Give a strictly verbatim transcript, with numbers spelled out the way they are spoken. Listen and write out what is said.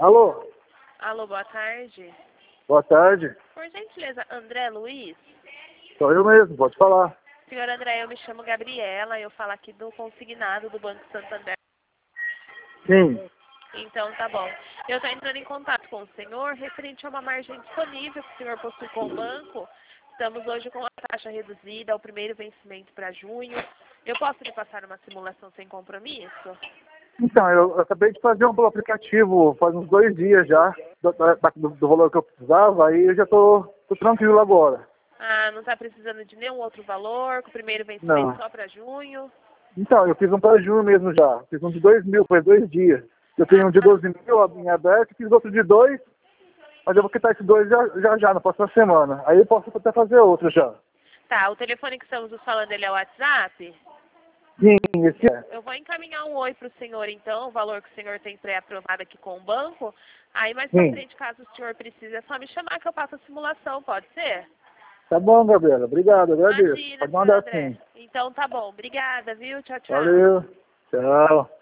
Alô? Alô, boa tarde. Boa tarde. Por gentileza, André Luiz? Sou eu mesmo, pode falar. Senhor André, eu me chamo Gabriela, eu falo aqui do consignado do Banco Santander. Sim. Então, tá bom. Eu estou entrando em contato com o senhor referente a uma margem disponível que o senhor possui com o banco. Estamos hoje com a taxa reduzida, o primeiro vencimento para junho. Eu posso lhe passar uma simulação sem compromisso? Então, eu, eu acabei de fazer um pelo aplicativo faz uns dois dias já, do, do, do valor que eu precisava, aí eu já tô, tô tranquilo agora. Ah, não está precisando de nenhum outro valor, com o primeiro vencimento Não. só para junho? Então, eu fiz um para junho mesmo já, fiz um de dois mil, faz dois dias. Eu tenho um de doze mil em aberto, fiz outro de dois, mas eu vou quitar esses dois já, já já, na próxima semana. Aí eu posso até fazer outro já. Tá, o telefone que estamos falando, ele é o WhatsApp? Sim, esse é. Eu vou encaminhar um oi para o senhor, então, o valor que o senhor tem pré-aprovado aqui com o banco. Aí, mais pra Sim. frente, caso o senhor precise, é só me chamar que eu faço a simulação, pode ser? Tá bom, Gabriela. Obrigado, agradeço. Imagina, Pode senhor mandar André. sim. Então, tá bom. Obrigada, viu? Tchau, tchau. Valeu. Tchau.